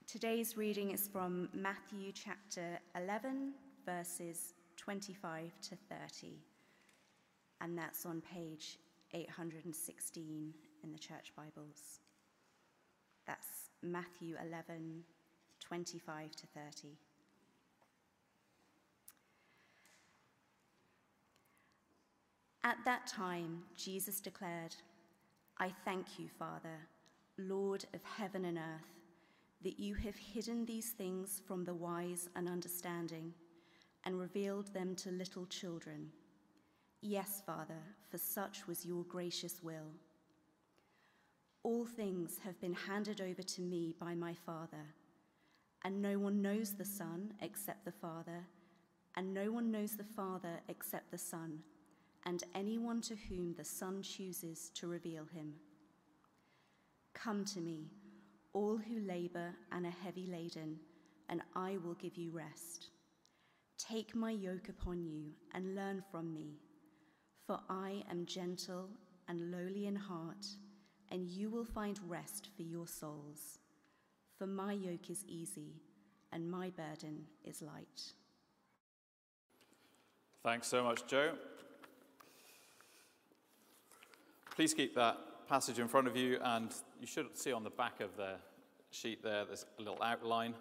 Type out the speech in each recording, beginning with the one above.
Today's reading is from Matthew chapter 11, verses 25 to 30, and that's on page 816 in the Church Bibles. That's Matthew 11, 25 to 30. At that time, Jesus declared, "I thank you, Father, Lord of heaven and earth, that you have hidden these things from the wise and understanding and revealed them to little children. Yes, Father, for such was your gracious will. All things have been handed over to me by my Father, and no one knows the Son except the Father, and no one knows the Father except the Son, and anyone to whom the Son chooses to reveal him. Come to me, all who labor and are heavy laden, and I will give you rest. Take my yoke upon you and learn from me, for I am gentle and lowly in heart, and you will find rest for your souls. For my yoke is easy and my burden is light." Thanks so much, Joe. Please keep that passage in front of you, and you should see on the back of the sheet there's a little outline.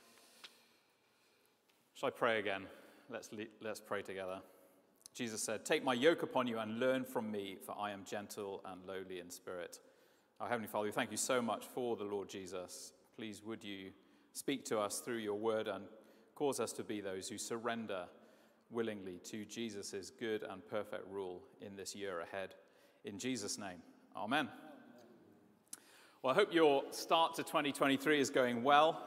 Shall I pray again? Let's pray together. Jesus said, "Take my yoke upon you and learn from me, for I am gentle and lowly in spirit." Our Heavenly Father, we thank you so much for the Lord Jesus. Please would you speak to us through your word and cause us to be those who surrender willingly to Jesus' good and perfect rule in this year ahead. In Jesus' name, amen. Well, I hope your start to 2023 is going well.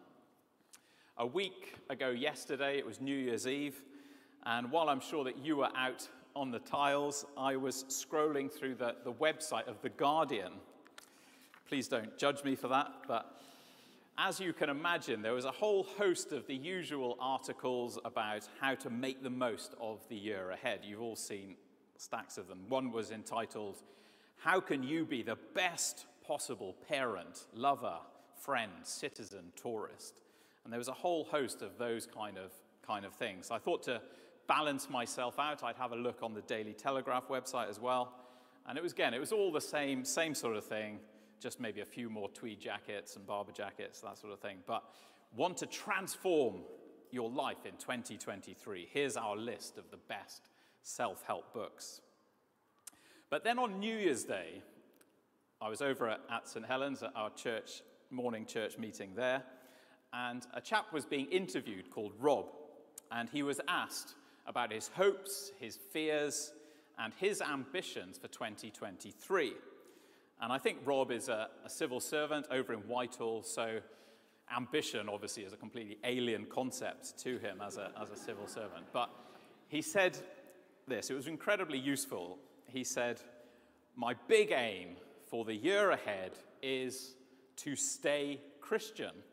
A week ago yesterday, it was New Year's Eve, and while I'm sure that you were out on the tiles, I was scrolling through the website of The Guardian. Please don't judge me for that, but as you can imagine, there was a whole host of the usual articles about how to make the most of the year ahead. You've all seen stacks of them. One was entitled, "How can you be the best possible parent, lover, friend, citizen, tourist?" And there was a whole host of those kind of things. I thought to balance myself out, I'd have a look on the Daily Telegraph website as well. And it was all the same sort of thing, just maybe a few more tweed jackets and Barbour jackets, that sort of thing. But want to transform your life in 2023. Here's our list of the best self-help books. But then on New Year's Day, I was over at St. Helens at our morning church meeting there, and a chap was being interviewed called Rob, and he was asked about his hopes, his fears, and his ambitions for 2023. And I think Rob is a civil servant over in Whitehall, so ambition obviously is a completely alien concept to him as a civil servant. But he said this, it was incredibly useful. He said, "My big aim for the year ahead is to stay Christian."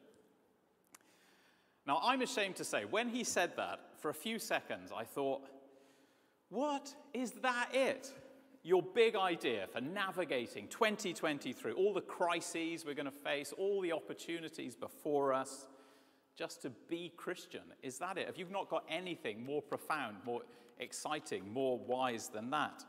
Now, I'm ashamed to say, when he said that, for a few seconds, I thought, what is that it? Your big idea for navigating 2023, all the crises we're going to face, all the opportunities before us, just to be Christian. Is that it? Have you not got anything more profound, more exciting, more wise than that?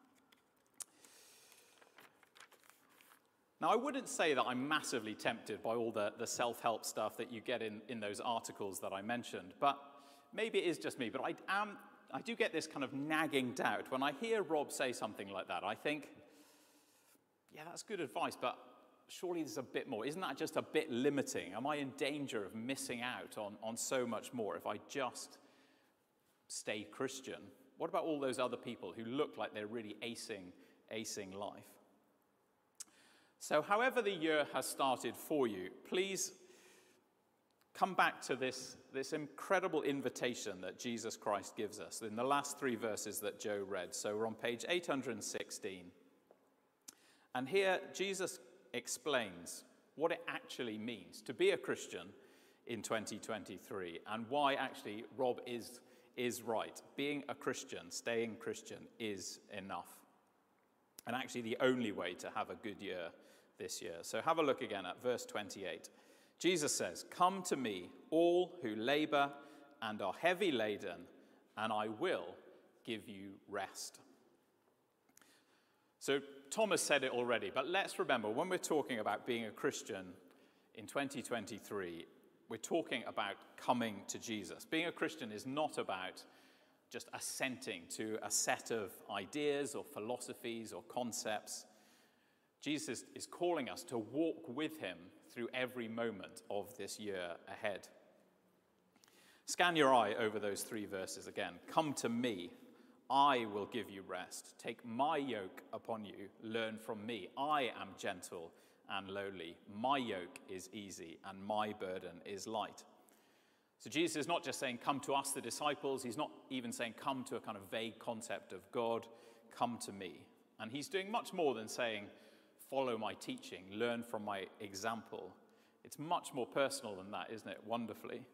Now, I wouldn't say that I'm massively tempted by all the self-help stuff that you get in those articles that I mentioned, but maybe it is just me, but I do get this kind of nagging doubt. When I hear Rob say something like that, I think, yeah, that's good advice, but surely there's a bit more. Isn't that just a bit limiting? Am I in danger of missing out on so much more if I just stay Christian? What about all those other people who look like they're really acing life? So however the year has started for you, please come back to this incredible invitation that Jesus Christ gives us in the last three verses that Joe read. So we're on page 816. And here Jesus explains what it actually means to be a Christian in 2023 and why actually Rob is right. Being a Christian, staying Christian is enough. And actually the only way to have a good year this year. So have a look again at verse 28. Jesus says, "Come to me, all who labor and are heavy laden, and I will give you rest." So Thomas said it already, but let's remember, when we're talking about being a Christian in 2023, we're talking about coming to Jesus. Being a Christian is not about just assenting to a set of ideas or philosophies or concepts. Jesus is calling us to walk with him through every moment of this year ahead. Scan your eye over those 3 verses again. Come to me, I will give you rest. Take my yoke upon you, learn from me. I am gentle and lowly. My yoke is easy and my burden is light. So Jesus is not just saying, come to us, the disciples. He's not even saying, come to a kind of vague concept of God. Come to me. And he's doing much more than saying, follow my teaching, learn from my example. It's much more personal than that, isn't it? Wonderfully.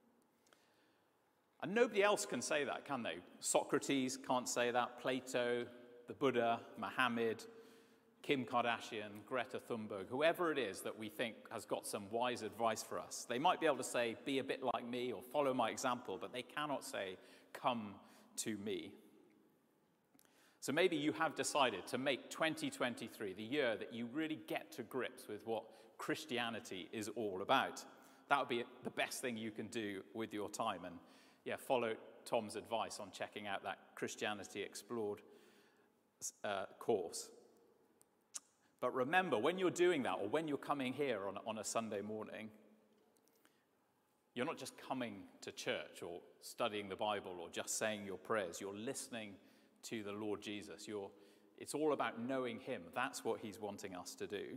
And nobody else can say that, can they? Socrates can't say that. Plato, the Buddha, Muhammad, Kim Kardashian, Greta Thunberg, whoever it is that we think has got some wise advice for us. They might be able to say, be a bit like me or follow my example, but they cannot say, come to me. So maybe you have decided to make 2023 the year that you really get to grips with what Christianity is all about. That would be the best thing you can do with your time. And yeah, follow Tom's advice on checking out that Christianity Explored course. But remember, when you're doing that, or when you're coming here on a Sunday morning, you're not just coming to church or studying the Bible or just saying your prayers. You're listening to the Lord Jesus. It's all about knowing him. That's what he's wanting us to do.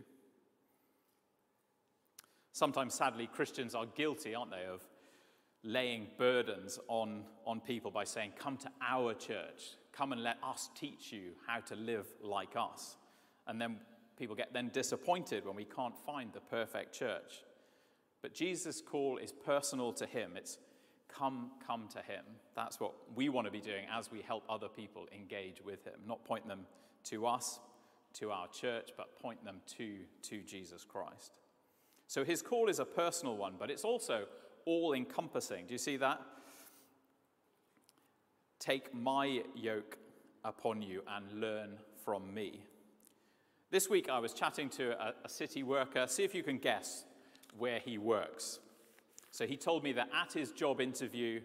Sometimes, sadly, Christians are guilty, aren't they, of laying burdens on people by saying, come to our church, come and let us teach you how to live like us. And then people get then disappointed when we can't find the perfect church. But Jesus' call is personal to him. It's come to him. That's what we want to be doing as we help other people engage with him. Not point them to us, to our church, but point them to Jesus Christ. So his call is a personal one, but it's also all-encompassing. Do you see that? Take my yoke upon you and learn from me. This week I was chatting to a city worker. See if you can guess where he works. So he told me that at his job interview,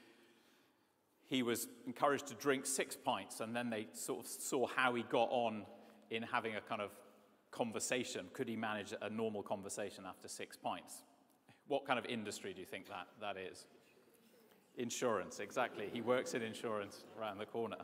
he was encouraged to drink 6 pints, and then they sort of saw how he got on in having a kind of conversation. Could he manage a normal conversation after 6 pints? What kind of industry do you think that is? Insurance, exactly. He works in insurance around the corner.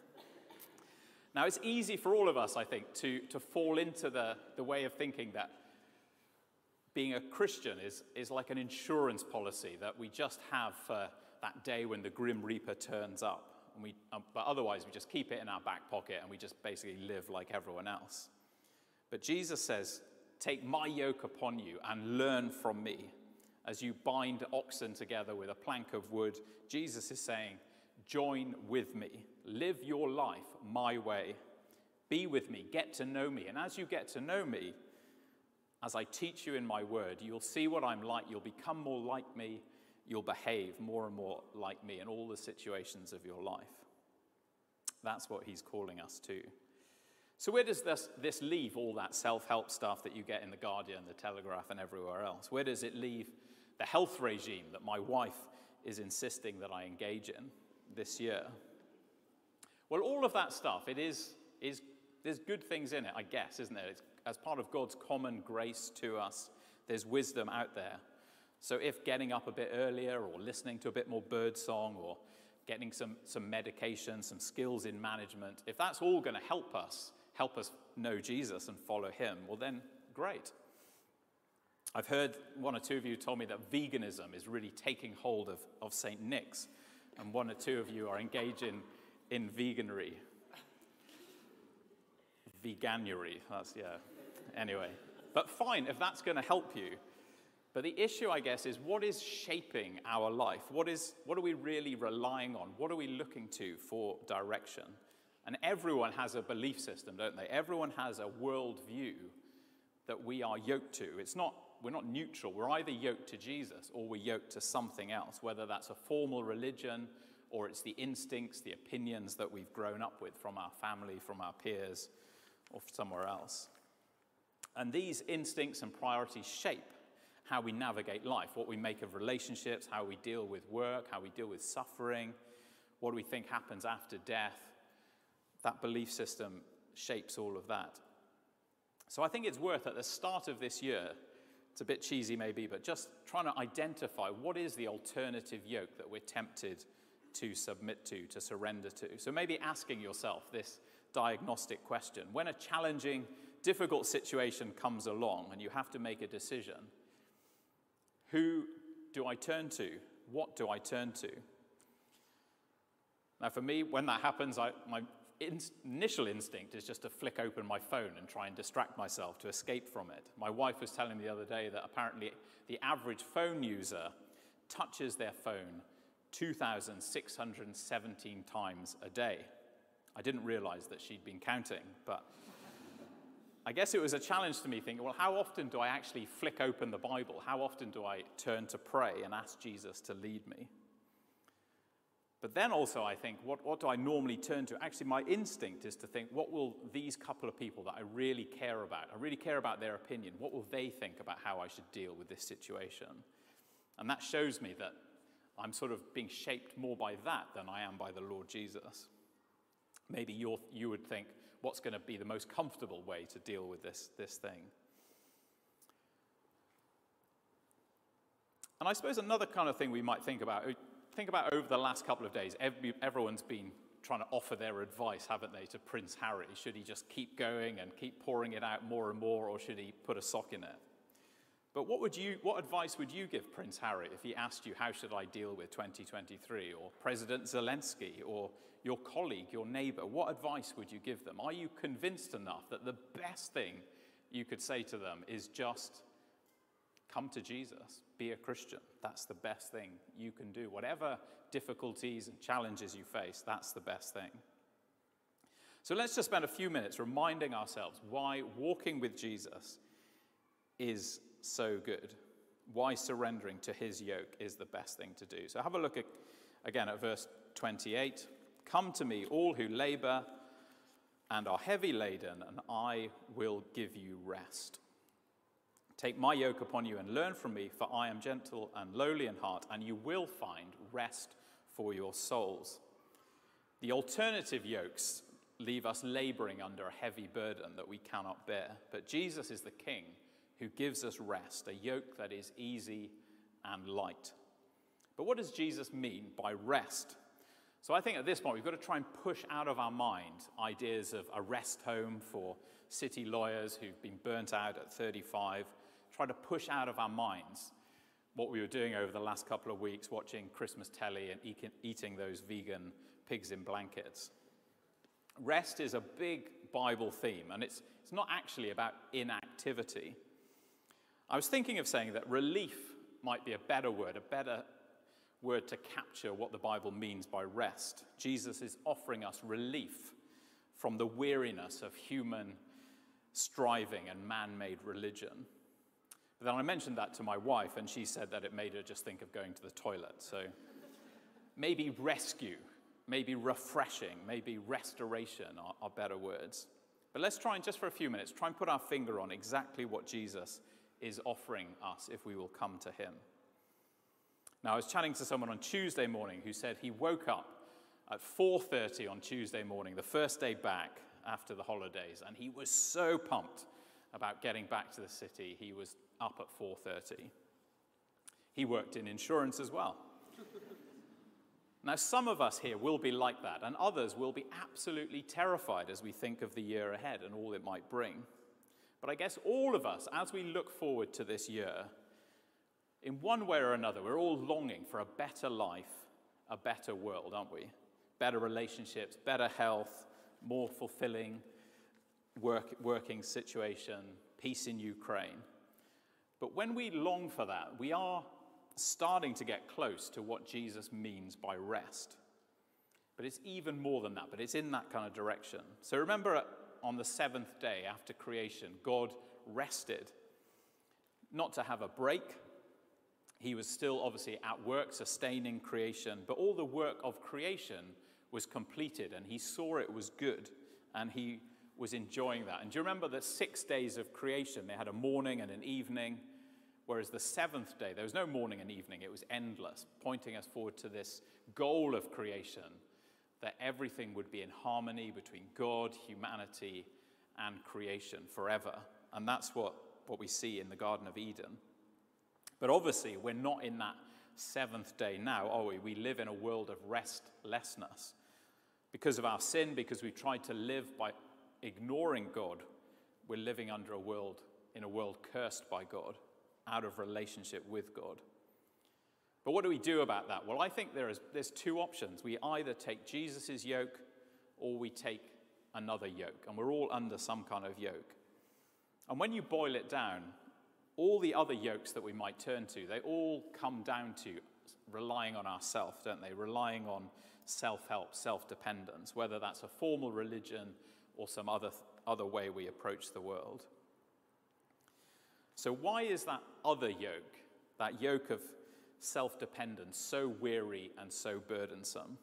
Now, it's easy for all of us, I think, to fall into the way of thinking that being a Christian is like an insurance policy that we just have for that day when the Grim Reaper turns up. But otherwise, we just keep it in our back pocket and we just basically live like everyone else. But Jesus says, take my yoke upon you and learn from me. As you bind oxen together with a plank of wood, Jesus is saying, join with me. Live your life my way. Be with me. Get to know me. And as you get to know me, as I teach you in my word, you'll see what I'm like. You'll become more like me. You'll behave more and more like me in all the situations of your life. That's what he's calling us to. So where does this leave all that self-help stuff that you get in The Guardian, The Telegraph, and everywhere else? Where does it leave the health regime that my wife is insisting that I engage in this year? Well, all of that stuff, there's good things in it, I guess, isn't there? It's as part of God's common grace to us. There's wisdom out there. So if getting up a bit earlier or listening to a bit more birdsong or getting some medication, some skills in management, if that's all going to help us know Jesus and follow him, well then, great. I've heard one or two of you told me that veganism is really taking hold of St. Nick's, and one or two of you are engaging in veganuary. Anyway, but fine if that's going to help you. But the issue, I guess, is what is shaping our life? What are we really relying on? What are we looking to for direction? And everyone has a belief system, don't they? Everyone has a worldview that we are yoked to. It's not we're not neutral. We're either yoked to Jesus or we're yoked to something else, whether that's a formal religion or it's the instincts, the opinions that we've grown up with from our family, from our peers, or somewhere else. And these instincts and priorities shape how we navigate life, what we make of relationships, how we deal with work, how we deal with suffering, what do we think happens after death. That belief system shapes all of that. So I think it's worth, at the start of this year, it's a bit cheesy maybe, but just trying to identify what is the alternative yoke that we're tempted to submit to surrender to. So maybe asking yourself this diagnostic question. When a challenging, difficult situation comes along and you have to make a decision, who do I turn to? What do I turn to? Now for me, when that happens, my initial instinct is just to flick open my phone and try and distract myself to escape from it. My wife was telling me the other day that apparently the average phone user touches their phone 2,617 times a day. I didn't realize that she'd been counting, but I guess it was a challenge to me thinking, well, how often do I actually flick open the Bible? How often do I turn to pray and ask Jesus to lead me? But then also I think, what do I normally turn to? Actually, my instinct is to think, what will these couple of people that I really care about their opinion, what will they think about how I should deal with this situation? And that shows me that I'm sort of being shaped more by that than I am by the Lord Jesus. Maybe you would think, what's going to be the most comfortable way to deal with this thing? And I suppose another kind of thing we might think about over the last couple of days, everyone's been trying to offer their advice, haven't they, to Prince Harry? Should he just keep going and keep pouring it out more and more, or should he put a sock in it? But what advice would you give Prince Harry if he asked you, how should I deal with 2023? Or President Zelensky, or your colleague, your neighbor? What advice would you give them? Are you convinced enough that the best thing you could say to them is just come to Jesus, be a Christian? That's the best thing you can do. Whatever difficulties and challenges you face, that's the best thing. So let's just spend a few minutes reminding ourselves why walking with Jesus is so good, why surrendering to his yoke is the best thing to do. So have a look again at verse 28. Come to me, all who labor and are heavy laden, and I will give you rest. Take my yoke upon you and learn from me, for I am gentle and lowly in heart, and you will find rest for your souls. The alternative yokes leave us laboring under a heavy burden that we cannot bear, but Jesus is the King who gives us rest, a yoke that is easy and light. But what does Jesus mean by rest? So I think at this point we've got to try and push out of our mind ideas of a rest home for city lawyers who've been burnt out at 35. Try to push out of our minds what we were doing over the last couple of weeks, watching Christmas telly and eating those vegan pigs in blankets. Rest is a big Bible theme, and it's not actually about inactivity. I was thinking of saying that relief might be a better word to capture what the Bible means by rest. Jesus is offering us relief from the weariness of human striving and man-made religion. But then I mentioned that to my wife, and she said that it made her just think of going to the toilet. So maybe rescue, maybe refreshing, maybe restoration are better words. But let's try and, just for a few minutes, try and put our finger on exactly what Jesus is offering us if we will come to him. Now, I was chatting to someone on Tuesday morning who said he woke up at 4:30 on Tuesday morning, the first day back after the holidays, and he was so pumped about getting back to the city. He was up at 4:30. He worked in insurance as well. Now, some of us here will be like that, and others will be absolutely terrified as we think of the year ahead and all it might bring. But I guess all of us, as we look forward to this year, in one way or another, we're all longing for a better life, a better world, aren't we? Better relationships, better health, more fulfilling working situation, peace in Ukraine. But when we long for that, we are starting to get close to what Jesus means by rest. But it's even more than that, but it's in that kind of direction. So remember, on the seventh day after creation, God rested. not to have a break. He was still obviously at work, sustaining creation, but all the work of creation was completed, and he saw it was good, and he was enjoying that. And do you remember the 6 days of creation? They had a morning and an evening, whereas the seventh day, there was no morning and evening. It was endless, pointing us forward to this goal of creation, that everything would be in harmony between God, humanity, and creation forever. And that's what we see in the Garden of Eden. But obviously, we're not in that seventh day now, are we? We live in a world of restlessness. Because of our sin, because we've tried to live by ignoring God, we're living in a world cursed by God, out of relationship with God. But what do we do about that? Well, I think there's two options. We either take Jesus' yoke or we take another yoke. And we're all under some kind of yoke. And when you boil it down, all the other yokes that we might turn to, they all come down to relying on ourselves, don't they? Relying on self-help, self-dependence, whether that's a formal religion or some other way we approach the world. So why is that other yoke, that yoke of self-dependence, so weary and so burdensome?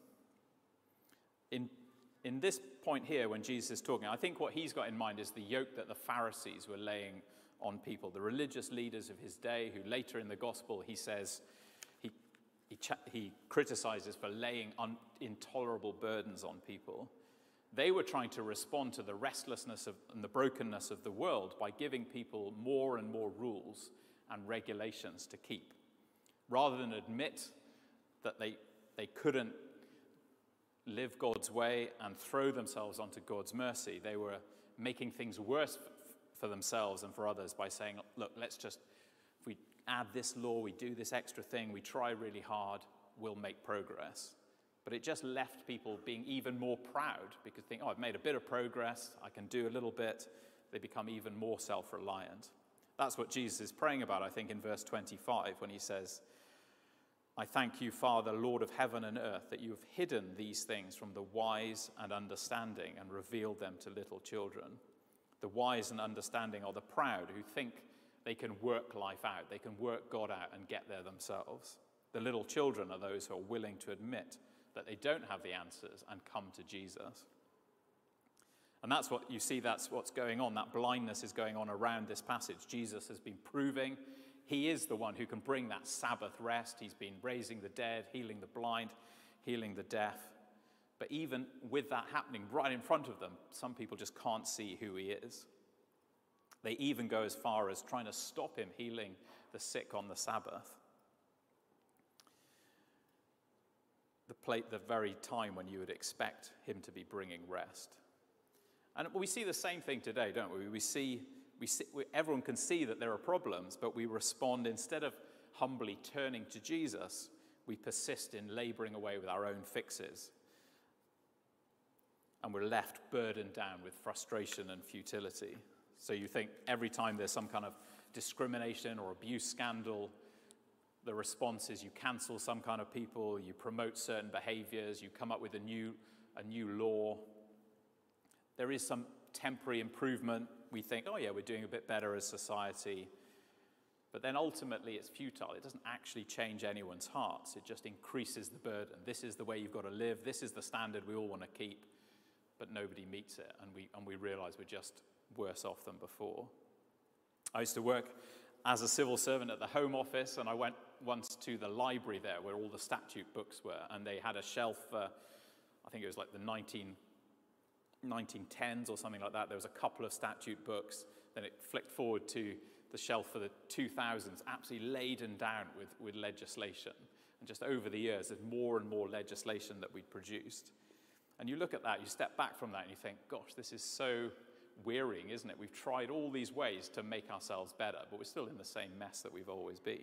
In this point here, when Jesus is talking, I think what he's got in mind is the yoke that the Pharisees were laying on people, the religious leaders of his day, who later in the gospel he says, he criticizes for laying intolerable burdens on people. They were trying to respond to the restlessness and the brokenness of the world by giving people more and more rules and regulations to keep. Rather than admit that they couldn't live God's way and throw themselves onto God's mercy, they were making things worse for themselves and for others by saying, look, if we add this law, we do this extra thing, we try really hard, we'll make progress. But it just left people being even more proud because they think, I've made a bit of progress, I can do a little bit. They become even more self-reliant. That's what Jesus is praying about, I think, in verse 25 when he says, I thank you, Father, Lord of heaven and earth, that you have hidden these things from the wise and understanding and revealed them to little children. The wise and understanding are the proud who think they can work life out, they can work God out and get there themselves. The little children are those who are willing to admit that they don't have the answers and come to Jesus. And that's what you see, that's what's going on. That blindness is going on around this passage. Jesus has been proving he is the one who can bring that Sabbath rest. He's been raising the dead, healing the blind, healing the deaf. But even with that happening right in front of them, some people just can't see who he is. They even go as far as trying to stop him healing the sick on the Sabbath. The very time when you would expect him to be bringing rest. And we see the same thing today, don't we? Everyone can see that there are problems, but we respond, instead of humbly turning to Jesus, we persist in laboring away with our own fixes. And we're left burdened down with frustration and futility. So you think every time there's some kind of discrimination or abuse scandal, the response is you cancel some kind of people, you promote certain behaviors, you come up with a new law. There is some temporary improvement. We think, oh yeah, we're doing a bit better as society. But then ultimately it's futile. It doesn't actually change anyone's hearts. It just increases the burden. This is the way you've got to live. This is the standard we all want to keep. But nobody meets it. And we realize we're just worse off than before. I used to work as a civil servant at the Home Office, and I went once to the library there where all the statute books were, and they had a shelf, I think it was like the 1910s or something like that. There was a couple of statute books, then it flicked forward to the shelf for the 2000s, absolutely laden down with legislation. And just over the years, there's more and more legislation that we'd produced. And you look at that, you step back from that, and you think, gosh, this is so wearying, isn't it? We've tried all these ways to make ourselves better, but we're still in the same mess that we've always been.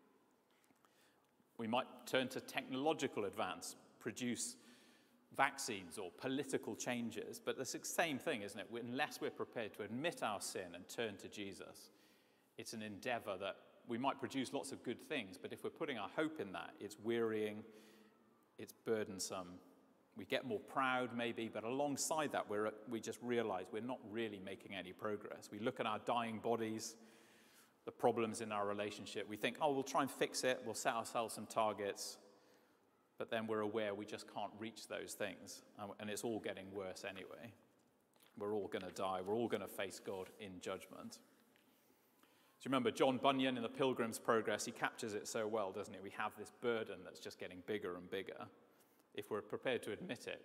We might turn to technological advance, produce vaccines or political changes, but it's the same thing, isn't it? Unless we're prepared to admit our sin and turn to Jesus, it's an endeavor that we might produce lots of good things, but if we're putting our hope in that, it's wearying, it's burdensome. We get more proud maybe, but alongside that, we just realize we're not really making any progress. We look at our dying bodies, the problems in our relationship. We think, oh, we'll try and fix it. We'll set ourselves some targets. But then we're aware we just can't reach those things. And it's all getting worse anyway. We're all going to die. We're all going to face God in judgment. So remember, John Bunyan in The Pilgrim's Progress, he captures it so well, doesn't he? We have this burden that's just getting bigger and bigger. If we're prepared to admit it,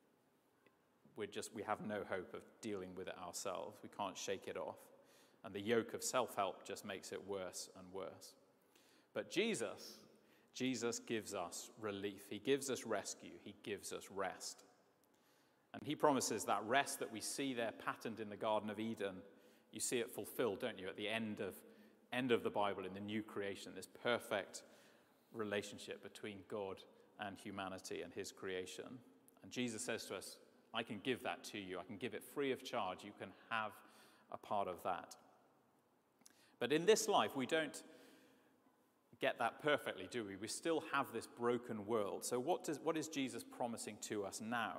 we have no hope of dealing with it ourselves. We can't shake it off. And the yoke of self-help just makes it worse and worse. But Jesus gives us relief. He gives us rescue. He gives us rest. And he promises that rest that we see there patterned in the Garden of Eden. You see it fulfilled, don't you, at the end of the Bible in the new creation, this perfect relationship between God and humanity and his creation. And Jesus says to us, I can give that to you. I can give it free of charge. You can have a part of that. But in this life, we don't get that perfectly, do we? We still have this broken world. So what is Jesus promising to us now?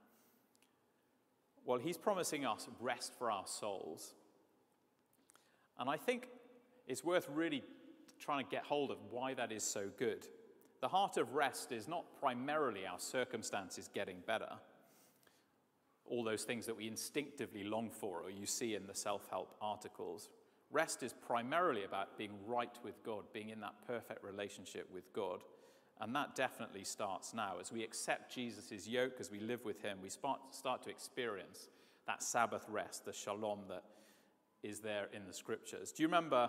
Well, he's promising us rest for our souls. And I think it's worth really trying to get hold of why that is so good. The heart of rest is not primarily our circumstances getting better, all those things that we instinctively long for or you see in the self-help articles. Rest is primarily about being right with God, being in that perfect relationship with God. And that definitely starts now. As we accept Jesus' yoke, as we live with him, we start to experience that Sabbath rest, the shalom that is there in the scriptures. Do you remember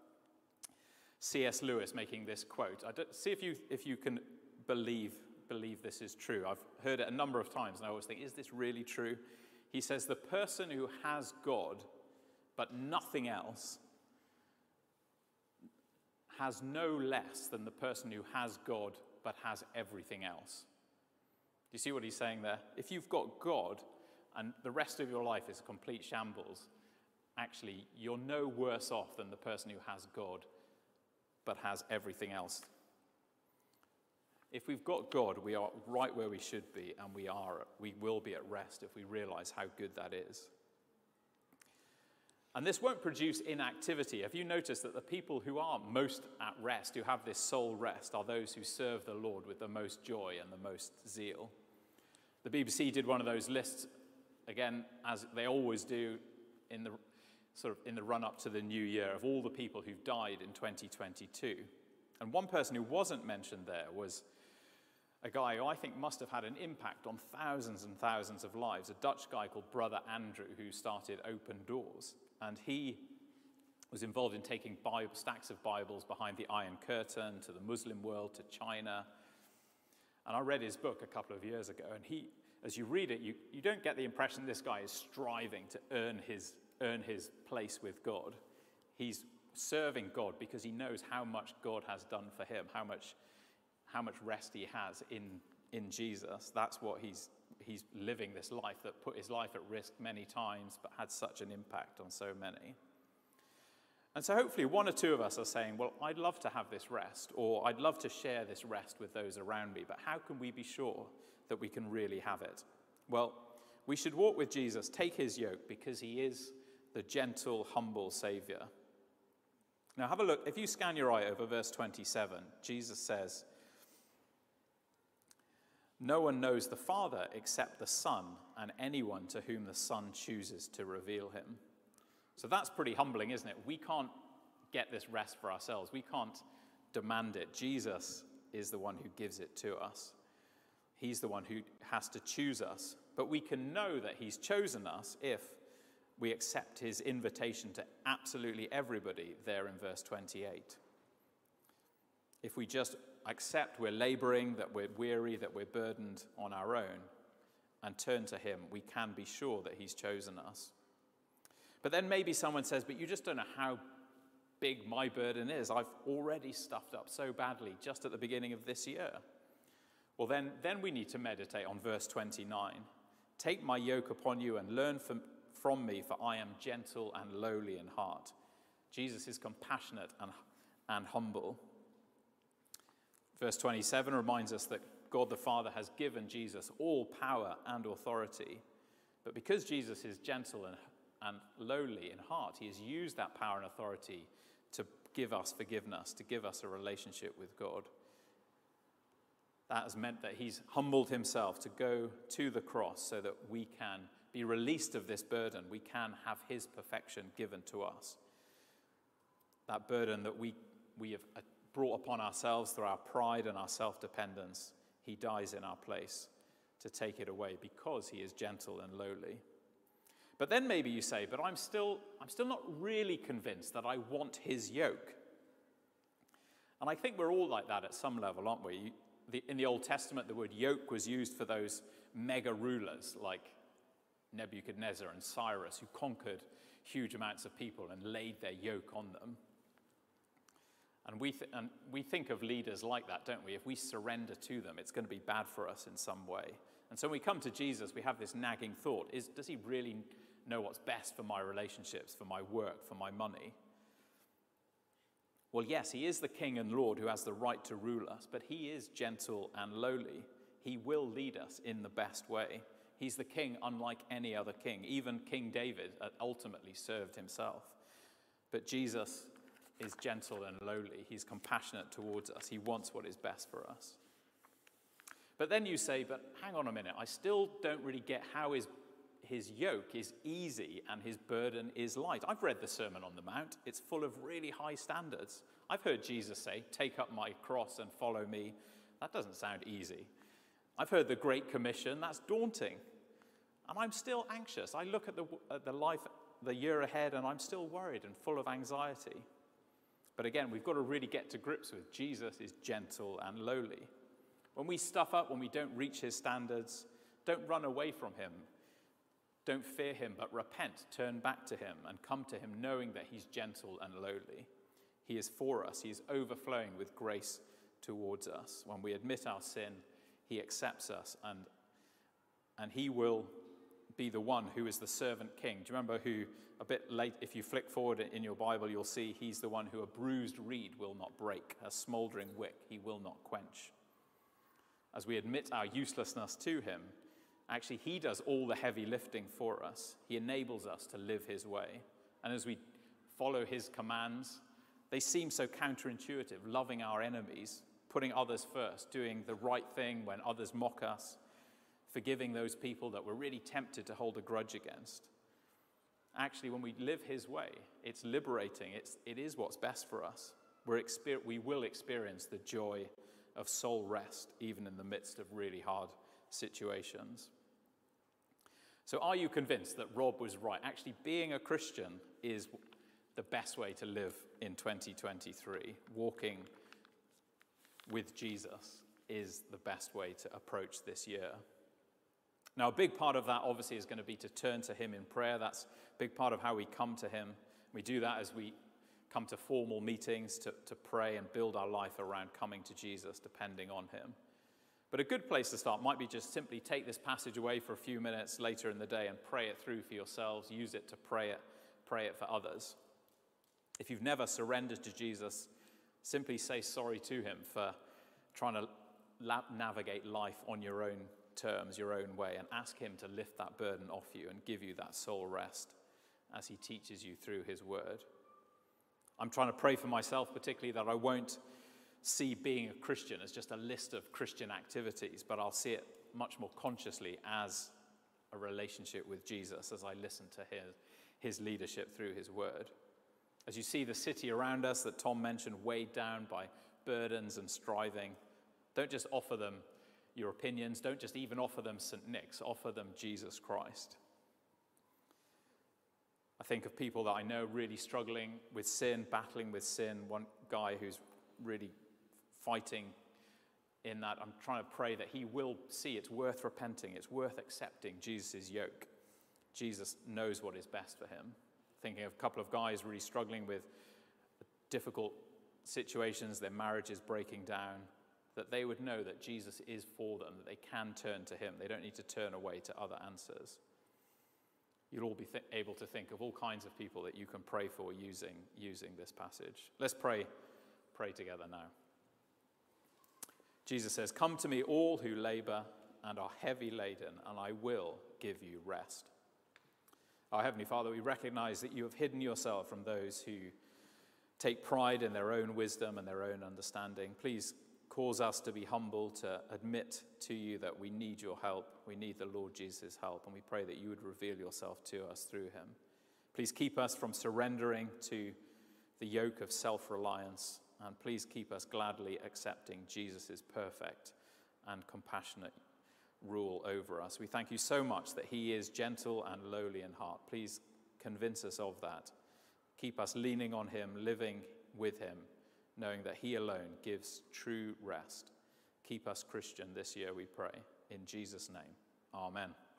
C.S. Lewis making this quote? See if you can believe this is true. I've heard it a number of times, and I always think, is this really true? He says, the person who has God but nothing else has no less than the person who has God but has everything else. Do you see what he's saying there? If you've got God and the rest of your life is a complete shambles, actually, you're no worse off than the person who has God but has everything else. If we've got God, we are right where we should be, and we will be at rest if we realize how good that is. And this won't produce inactivity. Have you noticed that the people who are most at rest, who have this soul rest, are those who serve the Lord with the most joy and the most zeal? The BBC did one of those lists, again, as they always do in the run-up to the new year, of all the people who've died in 2022. And one person who wasn't mentioned there was a guy who I think must have had an impact on thousands and thousands of lives, a Dutch guy called Brother Andrew, who started Open Doors. And he was involved in taking stacks of Bibles behind the Iron Curtain to the Muslim world, to China. And I read his book a couple of years ago, and as you read it, you don't get the impression this guy is striving to earn his place with God. He's serving God because he knows how much God has done for him, how much rest he has in Jesus. That's what he's living, this life that put his life at risk many times but had such an impact on so many. And so hopefully one or two of us are saying, well, I'd love to have this rest, or I'd love to share this rest with those around me, but how can we be sure that we can really have it? Well, we should walk with Jesus, take his yoke, because he is the gentle, humble Savior. Now have a look. If you scan your eye over verse 27, Jesus says, no one knows the Father except the Son, and anyone to whom the Son chooses to reveal him. So that's pretty humbling, isn't it? We can't get this rest for ourselves. We can't demand it. Jesus is the one who gives it to us. He's the one who has to choose us. But we can know that he's chosen us if we accept his invitation to absolutely everybody there in verse 28. If we just accept we're laboring, that we're weary, that we're burdened on our own, and turn to him, we can be sure that he's chosen us. But then maybe someone says, but you just don't know how big my burden is. I've already stuffed up so badly just at the beginning of this year. Well, then we need to meditate on verse 29. Take my yoke upon you and learn from me, for I am gentle and lowly in heart. Jesus is compassionate and humble. Verse 27 reminds us that God the Father has given Jesus all power and authority. But because Jesus is gentle and lowly in heart, he has used that power and authority to give us forgiveness, to give us a relationship with God. That has meant that he's humbled himself to go to the cross so that we can be released of this burden. We can have his perfection given to us. That burden that we have brought upon ourselves through our pride and our self-dependence, he dies in our place to take it away because he is gentle and lowly. But then maybe you say, but I'm still not really convinced that I want his yoke. And I think we're all like that at some level, aren't we? In the Old Testament, the word yoke was used for those mega rulers like Nebuchadnezzar and Cyrus, who conquered huge amounts of people and laid their yoke on them. And we think of leaders like that, don't we? If we surrender to them, it's going to be bad for us in some way. And so when we come to Jesus, we have this nagging thought, does he really know what's best for my relationships, for my work, for my money? Well, yes, he is the King and Lord who has the right to rule us, but he is gentle and lowly. He will lead us in the best way. He's the king unlike any other king. Even King David ultimately served himself. But Jesus is gentle and lowly. He's compassionate towards us. He wants what is best for us. But then you say, but hang on a minute, I still don't really get how his yoke is easy and his burden is light. I've read the Sermon on the Mount. It's full of really high standards. I've heard Jesus say, take up my cross and follow me. That doesn't sound easy. I've heard the Great Commission. That's daunting. And I'm still anxious. I look at the life, the year ahead, and I'm still worried and full of anxiety. But again, we've got to really get to grips with Jesus is gentle and lowly. When we stuff up, when we don't reach his standards, don't run away from him. Don't fear him, but repent, turn back to him, and come to him knowing that he's gentle and lowly. He is for us. He is overflowing with grace towards us. When we admit our sin, he accepts us, and he will be the one who is the servant king. Do you remember who, a bit late, if you flick forward in your Bible, you'll see he's the one who a bruised reed will not break, a smouldering wick he will not quench. As we admit our uselessness to him, actually, he does all the heavy lifting for us. He enables us to live his way. And as we follow his commands, they seem so counterintuitive, loving our enemies, putting others first, doing the right thing when others mock us, forgiving those people that we're really tempted to hold a grudge against. Actually, when we live his way, it's liberating. It is what's best for us. We will experience the joy of soul rest, even in the midst of really hard situations. So are you convinced that Rob was right? Actually, being a Christian is the best way to live in 2023. Walking with Jesus is the best way to approach this year. Now, a big part of that, obviously, is going to be to turn to him in prayer. That's a big part of how we come to him. We do that as we come to formal meetings to pray and build our life around coming to Jesus, depending on him. But a good place to start might be just simply take this passage away for a few minutes later in the day and pray it through for yourselves. Use it to pray it for others. If you've never surrendered to Jesus, simply say sorry to him for trying to navigate life on your own terms, your own way, and ask him to lift that burden off you and give you that soul rest as he teaches you through his word. I'm trying to pray for myself, particularly, that I won't see being a Christian as just a list of Christian activities, but I'll see it much more consciously as a relationship with Jesus as I listen to his leadership through his word. As you see the city around us that Tom mentioned weighed down by burdens and striving, don't just offer them your opinions, don't just even offer them St. Nick's, offer them Jesus Christ. I think of people that I know really struggling with sin, battling with sin. One guy who's really fighting in that. I'm trying to pray that he will see it's worth repenting. It's worth accepting Jesus' yoke. Jesus knows what is best for him. Thinking of a couple of guys really struggling with difficult situations, their marriage is breaking down, that they would know that Jesus is for them, that they can turn to him. They don't need to turn away to other answers. You'll all be able to think of all kinds of people that you can pray for using this passage. Let's pray together now. Jesus says, "Come to me, all who labor and are heavy laden, and I will give you rest." Our Heavenly Father, we recognize that you have hidden yourself from those who take pride in their own wisdom and their own understanding. Please cause us to be humble, to admit to you that we need your help. We need the Lord Jesus' help, and we pray that you would reveal yourself to us through him. Please keep us from surrendering to the yoke of self-reliance, and please keep us gladly accepting Jesus' perfect and compassionate rule over us. We thank you so much that he is gentle and lowly in heart. Please convince us of that. Keep us leaning on him, living with him, knowing that he alone gives true rest. Keep us Christian this year, we pray. In Jesus' name, amen.